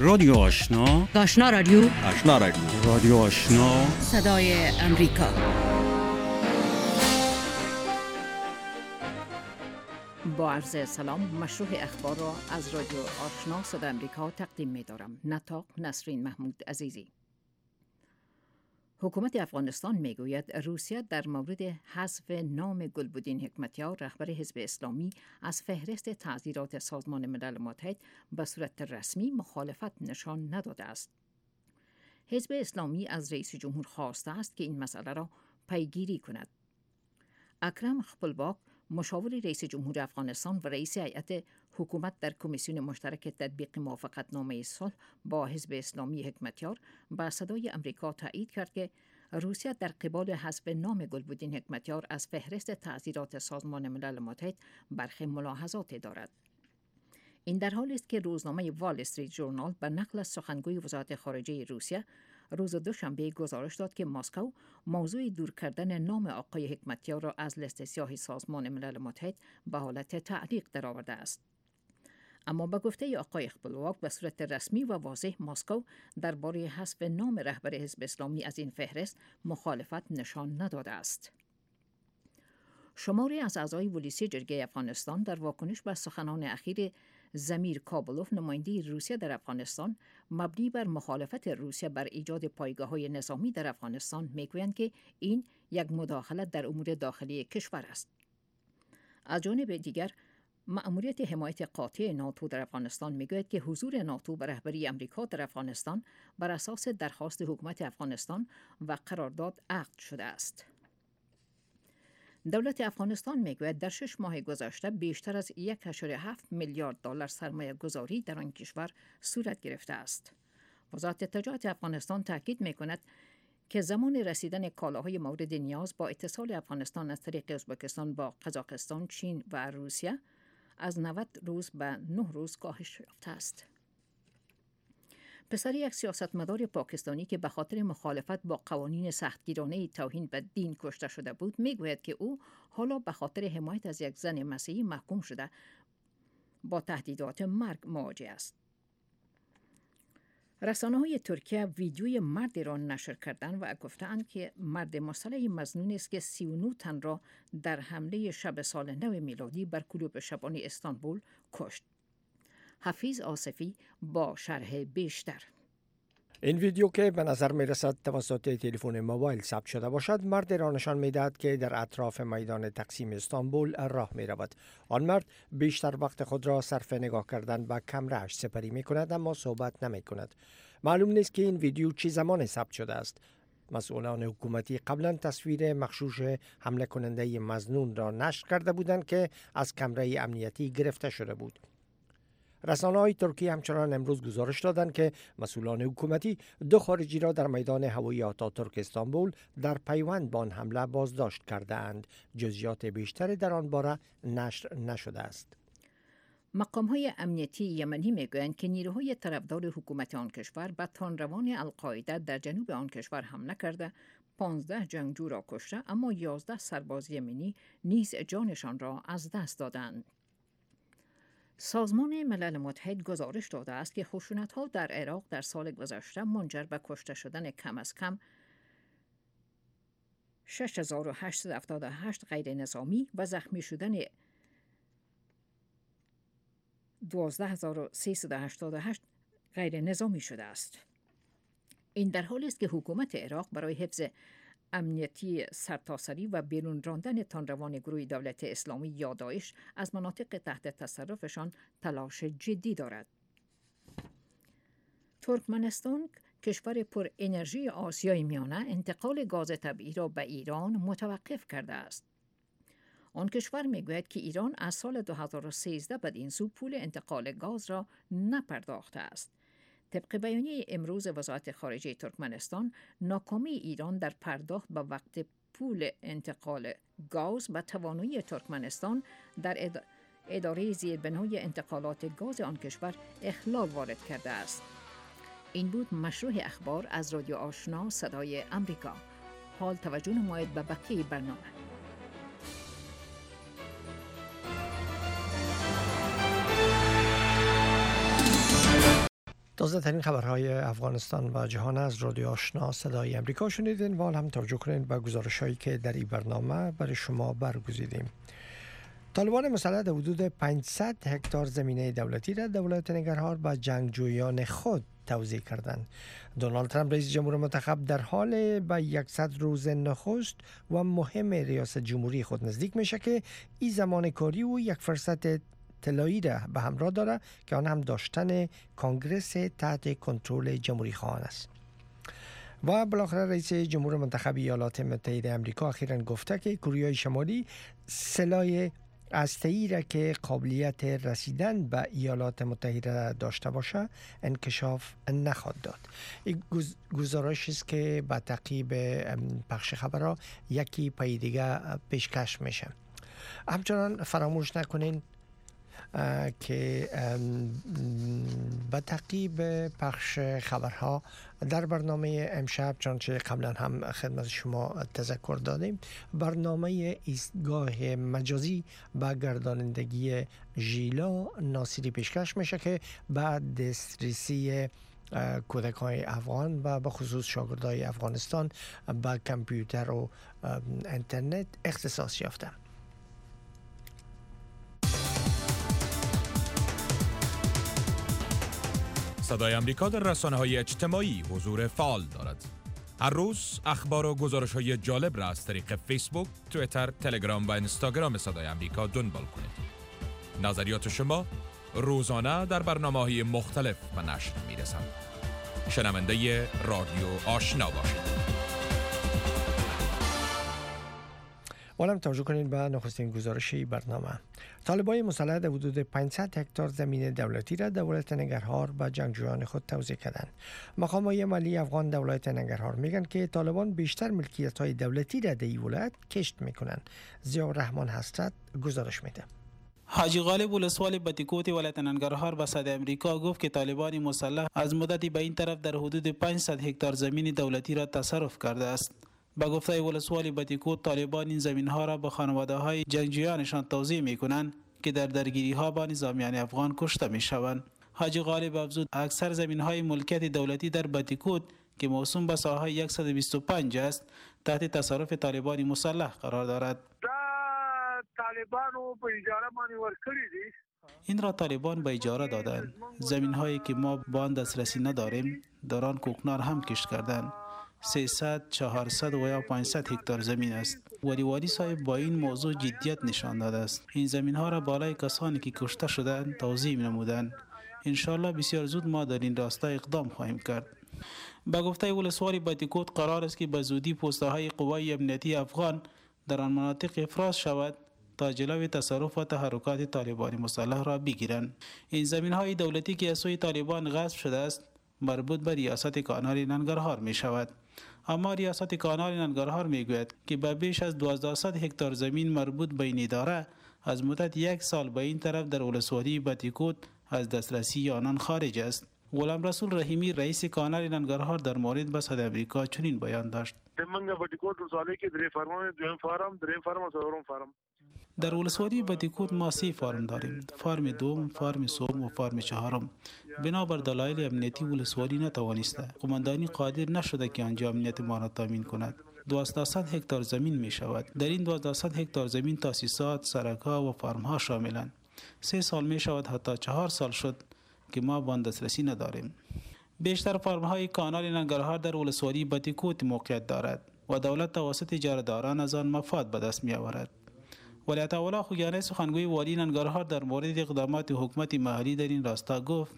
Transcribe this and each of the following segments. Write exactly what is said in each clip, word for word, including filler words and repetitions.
رادیو آشنا، آشنا رادیو، آشنا رادیو، رادیو آشنا، صدای امریکا. با عرض سلام، مشروع اخبار را از رادیو آشنا صدای امریکا تقدیم می دارم. نطاق نسرین محمود عزیزی. حکومت افغانستان می گوید روسیه در مورد حذف نام گلبدین حکمتیار رهبر حزب اسلامی از فهرست تعزیرات سازمان ملل متحد به صورت رسمی مخالفت نشان نداده است. حزب اسلامی از رئیس جمهور خواسته است که این مسئله را پیگیری کند. اکرم خپلواک، مشاور رئیس جمهور افغانستان و رئیس هیئت حکومت در کمیسیون مشترک تطبیق موافقتنامه صلح با حزب اسلامی حکمتیار با صدای امریکا تایید کرد که روسیه در قبال حذف نام گلبدین حکمتیار از فهرست تعزیرات سازمان ملل متحد برخی ملاحظات دارد. این در حالی است که روزنامه وال استریت ژورنال به نقل از سخنگوی وزارت خارجه روسیه روز دوشنبه گزارش داد که مسکو موضوع دور کردن نام آقای حکمتیار را از لیست سیاه سازمان ملل متحد به حالت تعلیق درآورده است. اما به گفته آقای خپلواک به صورت رسمی و واضح مسکو درباره حذف نام رهبر حزب اسلامی از این فهرست مخالفت نشان نداده است. شماری از اعضای پلیسی جرگه افغانستان در واکنش به سخنان اخیر زمیر کابلوف نماینده روسیه در افغانستان مبنی بر مخالفت روسیه بر ایجاد پایگاه‌های نظامی در افغانستان میگویند که این یک مداخلت در امور داخلی کشور است. از جانب دیگر مأموریت حمایت قاطع ناتو در افغانستان میگوید که حضور ناتو به رهبری امریکا در افغانستان بر اساس درخواست حکومت افغانستان و قرارداد عقد شده است. دولت افغانستان میگوید در شش ماه گذشته بیشتر از یک و هفت میلیارد دلار سرمایه گذاری در آن کشور صورت گرفته است. وزارت تجارت افغانستان تاکید میکند که زمان رسیدن کالاهای مورد نیاز با اتصال افغانستان از طریق ازبکستان با قزاقستان، چین و روسیه از نود روز به نه روز کاهش یافته است. پسر یک سیاستمدار پاکستانی که به خاطر مخالفت با قوانین سختگیرانه توهین به دین کشته شده بود میگوید که او حالا به خاطر حمایت از یک زن مسیحی محکوم شده با تهدیدات مرگ مواجه است. رسانه‌های ترکیه ویدیوی مردی را نشر کردند و گفتند که مرد مسلح مظنون است که سی و نه تن را در حمله شب سال نو میلادی بر کلوب شبانی استانبول کشت. حفیظ آصفی با شرح بیشتر. این ویدیو که به نظر می رسد توسط تلفن موبایل ثبت شده باشد مرد را نشان می دهد که در اطراف میدان تقسیم استانبول راه می رود. آن مرد بیشتر وقت خود را صرف نگاه کردن به کمره‌اش سپری می کند اما صحبت نمی کند. معلوم نیست که این ویدیو چه زمان ثبت شده است. مسئولان حکومتی قبلا تصویر مغشوش حمله کننده مظنون را نشر کرده بودند که از کمره امنیتی گرفته شده بود. رسانه‌های ترکیه همچنان امروز گزارش دادند که مسئولان حکومتی دو خارجی را در میدان هوایی آتاتورک استانبول در پیوند با آن حمله بازداشت کرده‌اند. جزئیات بیشتری در آن باره نشر نشده است. مقام‌های امنیتی یمنی میگویند که نیروهای طرفدار حکومت آن کشور به تندروان القاعده در جنوب آن کشور حمله کرده پانزده جنگجو را کشته اما یازده سرباز یمنی نیز جانشان را از دست دادند. سازمان ملل متحد گزارش داده است که خشونت‌ها در عراق در سال گذشته منجر به کشته شدن کم از کم شش هزار و هشتصد و هفتاد و هشت غیر نظامی و زخمی شدن دوازده هزار و سیصد و هشتاد و هشت غیر نظامی شده است. این در حالی است که حکومت عراق برای حفظ امنیتی سرتاسری و بیرون راندن تندروان گروه دولت اسلامی یا داعش از مناطق تحت تصرفشان تلاش جدی دارد. ترکمنستان، کشور پر انرژی آسیای میانه، انتقال گاز طبیعی را به ایران متوقف کرده است. آن کشور میگوید که ایران از سال دو هزار و سیزده بدین سو پول انتقال گاز را نپرداخته است. طبق بیانیه امروز وزارت خارجه ترکمنستان، ناکامی ایران در پرداخت به وقت پول انتقال گاز به توانایی ترکمنستان در اداره زیربنای انتقالات گاز آن کشور اخلال وارد کرده است. این بود مشروع اخبار از رادیو آشنا صدای امریکا. حال توجه نمایید به بقیه برنامه. تازه ترین خبرهای افغانستان و جهان از رادیو آشنا صدای امریکا شنیدین و حالا هم توجه کنین به گزارش‌هایی که در این برنامه برای شما برگزیدیم. طالبان مسلح در حدود پانصد هکتار زمینه دولتی را در ولایت ننگرهار به جنگجویان خود توزیع کردند. دونالد ترامپ رئیس جمهور منتخب در حال به صد روز نخست و مهم ریاست جمهوری خود نزدیک میشه که این زمان کاری و یک فرصت طلایی را به همراه داره که آن هم داشتن کنگرس تحت کنترل جمهوری خواهان است. و بالاخره رئیس جمهور منتخب ایالات متحده آمریکا اخیراً گفته که کره شمالی سلاح هسته‌ای را که قابلیت رسیدن به ایالات متحده داشته باشه انکشاف نخواهد داد. این گزارشی است که به تعقیب پخش خبرها یکی پای دیگه پیشکش میشه. همچنان فراموش نکنین که به تعقیب پخش خبرها در برنامه امشب چنانچه قبلا هم خدمت شما تذکر دادیم برنامه ایستگاه مجازی با گردانندگی ژیلا ناصری پیشکش میشه که بعد دسترسی کودکان افغان و به خصوص شاگردای افغانستان با کامپیوتر و اینترنت اختصاص یافته. صدای امریکا در رسانه‌های اجتماعی حضور فعال دارد. هر روز اخبار و گزارش‌های جالب را از طریق فیسبوک، توییتر، تلگرام و اینستاگرام صدای امریکا دنبال کنید. نظریات شما روزانه در برنامه‌های مختلف به نشر می‌رسند. شنونده رادیو آشنا باشید. حالا توجه کنید به نخستین گزارشی برنامه. طالبان مسلح در حدود پانصد هکتار زمین دولتی را در ولایت ننگرهار به جنگجویان خود توزیع کردند. مقامات ملی افغان در ولایت ننگرهار میگن که طالبان بیشتر ملکیت‌های دولتی را در این ولایت کشت میکنند. ضیاءالرحمن حسرت گزارش میده. حاجی غالب ولسوالی بتیکوت ولایت ننگرهار به صدای امریکا گفت که طالبان مسلح از مدتی به این طرف در حدود پانصد هکتار زمین دولتی را تصرف کرده است. با گفته ولسوالی بتیکوت طالبان این زمین ها را به خانواده های جنگجویانشان توزیع می کنند که در درگیری ها با نظامیان افغان کشته می شوند. حاجی غالب افزود اکثر زمین های ملکیت دولتی در بتیکوت که موسوم به ساحه صد و بیست و پنج است تحت تصرف طالبان مسلح قرار دارد. طالبانو به اجاره مانی ورکړي دي. این را طالبان به اجاره دادند. زمین هایی که ما با آن دسترسی نداریم در آن کوکنار هم کشت کردند. سیصد، چهارصد و یا پانصد هکتار زمین است. ولی والی صاحب با این موضوع جدیت نشان داده است. این زمین ها را بالای کسانی که کشته شدند توزیع نمودند. ان شاء الله بسیار زود ما در این راستا اقدام خواهیم کرد. با گفته ولسوالی بتیکوت قرار است که به زودی پوسته های قوای امنیتی افغان در آن مناطق افراز شود تا جلوی تصرف و تحرکات طالبان مسلح را بگیرند. این زمین های دولتی که از سوی طالبان غصب شده است مربوط به ریاست کانال ننگرهار می شود. اما ریاست کانال ننگرهار می گوید که به بیش از دوازده هکتار زمین مربوط به این اداره از مدت یک سال به این طرف در ولسوالی بتیکوت از دسترسی آنان خارج است. غلام رسول رحیمی رئیس کانال ننگرهار در مورد به صدای امریکا چنین بیان داشت. منګه بټیکوټ ولسوالۍ کې درې فارمونه دویم فارم دریم فارم او څلورم فارم در ولسوالی بتیکوت ما سی فارم داریم. فارم دوم، فارم سوم و فارم چهارم. بنابر دلایل امنیتی ولسوالی نتوانسته. قماندانی قادر نشده که آنجا امنیت ما را تامین کند. دوازده هکتار زمین می شود. در این دوازده هکتار زمین تاسیسات، سرک‌ها و فارم‌ها شاملند. سه سال می شود حتی چهار سال شد که ما به آن دسترسی نداریم. بیشتر فارم‌های کانال ننگرهار در ولسوالی بتیکوت موقعیت دارد و دولت توسط اجاره‌داران از آن مفاد به دست می‌آورد. ولایت اولا خوگیانی سخنگوی والی ننگرهار در مورد اقدامات حکومت محلی در این راستا گفت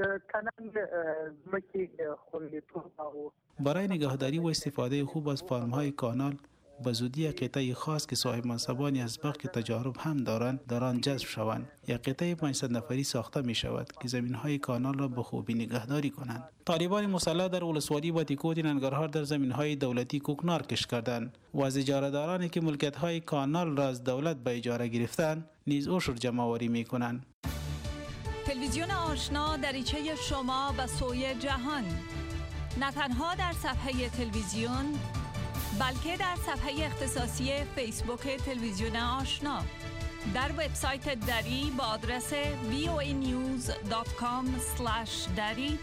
برای نگهداری و استفاده خوب از فارم‌های کانال به زودی قطعه خاص که صاحب منصبانی از بخش تجارب هم دارند در آن جذب شوند. یک قطعه پانصد نفری ساخته می شود که زمین‌های کانال را به خوبی نگهداری کنند. طالبان مسلح در ولسوالی بتیکوت ننگرهار در زمین‌های دولتی کوکنار کش کردند و از اجاره‌دارانی که ملکیت‌های کانال را از دولت به اجاره گرفتند نیز عشر جمع‌آوری می‌کنند. تلویزیون آشنا دریچه شما به سوی جهان، نه تنها در صفحه تلویزیون بلکه در صفحه اختصاصی فیسبوک تلویزیون آشنا، در وبسایت دری با آدرس وی او ای نیوز دات کام اسلش دری